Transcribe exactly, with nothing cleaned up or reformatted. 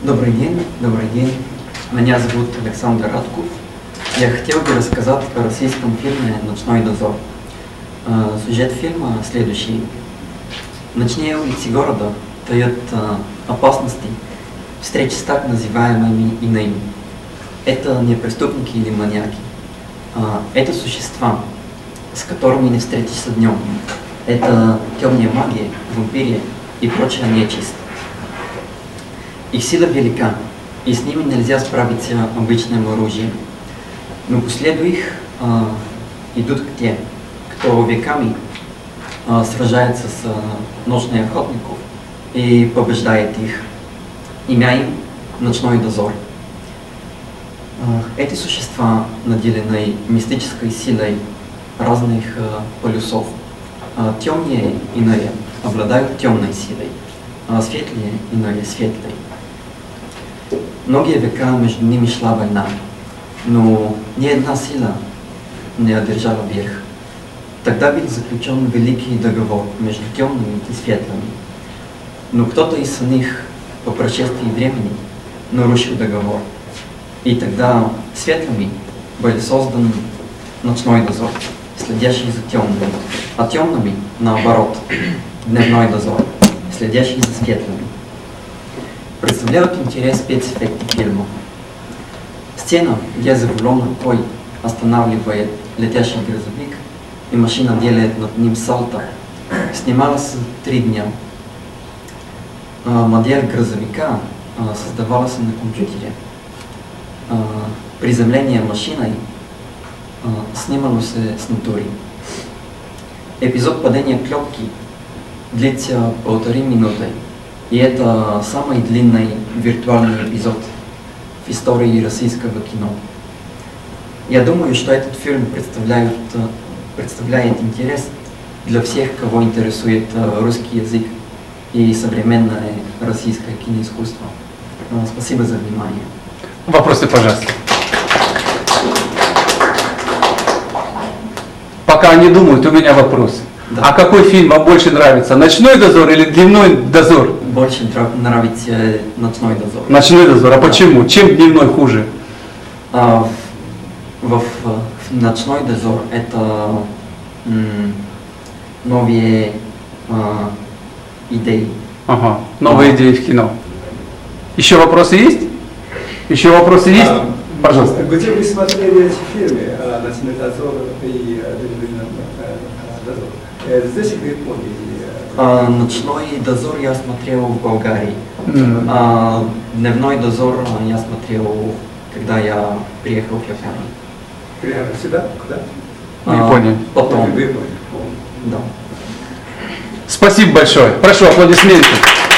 Добрый день, добрый день. Меня зовут Александр Радков. Я хотел бы рассказать о российском фильме «Ночной дозор». Сюжет фильма следующий. Ночные улицы города таят опасности встречи с так называемыми иными. Это не преступники или маньяки. Это существа, с которыми не встретишься днем. Это темная магия, вампирия и прочая нечисть. Их сила велика, и с ними нельзя справиться обычным оружием. Но по следу их э, идут те, кто веками э, сражается с э, ночными охотниками и побеждает их. Имя им — Ночной дозор. Э, эти существа наделены мистической силой разных э, полюсов. Э, темные иные обладают темной силой, а светлые иные светлой. Многие века между ними шла война, но ни одна сила не одержала верх. Тогда был заключен великий договор между темными и светлыми. Но кто-то из них по прошествии времени нарушил договор. И тогда светлыми был создан ночной дозор, следящий за темными, а темными, наоборот, дневной дозор, следящий за светлыми. Представляют интерес спецэффекты фильма. Сцена, где за рулем рукой останавливает летящий грузовик, и машина делает над ним сальто, снималась три дня. Модель грузовика создавалась на компьютере. Приземление машиной снималось с натуры. Эпизод падения клепки длится полторы минуты. И это самый длинный виртуальный эпизод в истории российского кино. Я думаю, что этот фильм представляет, представляет интерес для всех, кого интересует русский язык и современное российское киноискусство. Спасибо за внимание. Вопросы, пожалуйста. Пока они думают, у меня вопрос. Да. А какой фильм вам больше нравится? «Ночной дозор» или «Дневной дозор»? Больше нравится «Ночной дозор». «Ночной дозор». А да. Почему? Чем «Дневной» хуже? А, в, в, в «Ночной дозор» это м, новые а, идеи. Ага, новые а. идеи в кино. Еще вопросы есть? Еще вопросы есть? А, пожалуйста. Где вы смотрели эти фильмы «Ночной дозор» и «Дневной дозор»? Здесь в Японии. А, «Ночной дозор» я смотрел в Болгарии. Mm-hmm. а, «Дневной дозор» я смотрел, когда я приехал в Японию. Приехал сюда? Куда? В Японию. А, потом. В Японию. Да. Спасибо большое. Прошу аплодисменты.